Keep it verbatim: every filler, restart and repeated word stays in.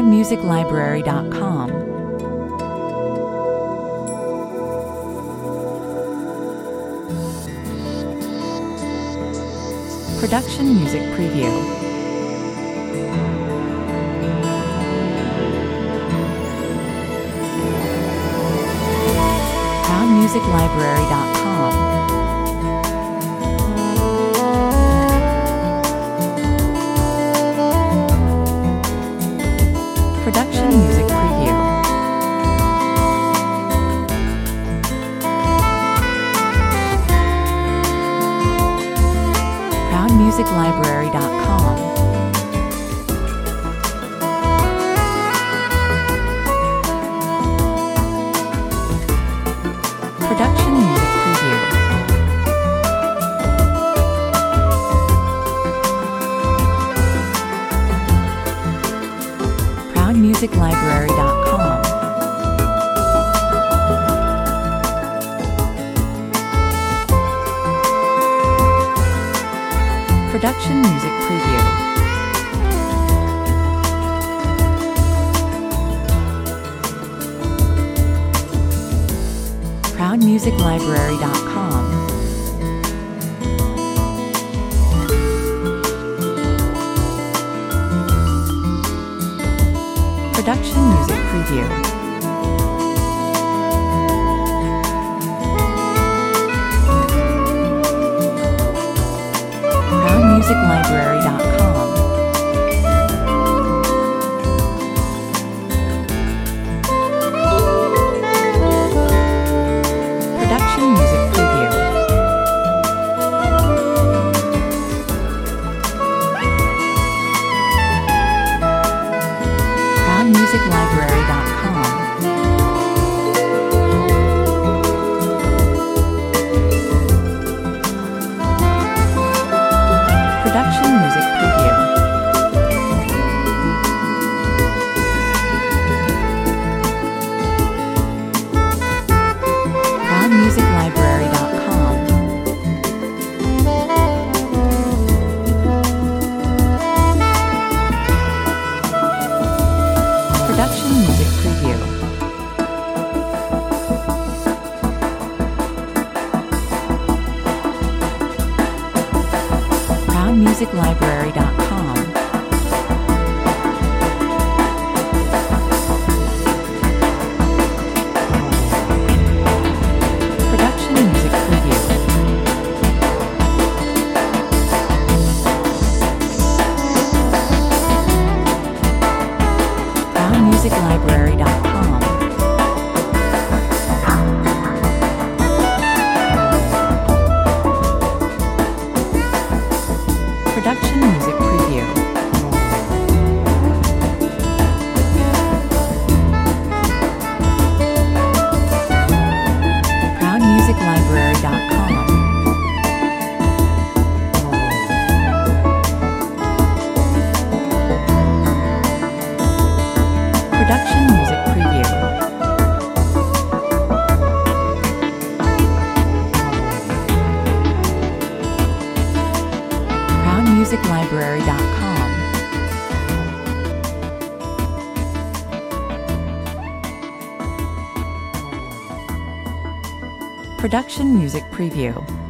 proud music library dot com. Production Music Preview. proud music library dot com. Production Music Preview. proud music library dot com. Production Music Preview. proud music library dot com. Production Music Preview. proud music library dot com. Production Music Preview. proud music library dot com. Production Music Preview. proud music library dot com. Production Music Preview. proud music library dot com. Production Music Preview. proud music library dot com. Production Music Preview. proud music library dot com. Production Music Preview. proud music library dot com. Production Music Preview. proud music library dot com. Production Music Preview.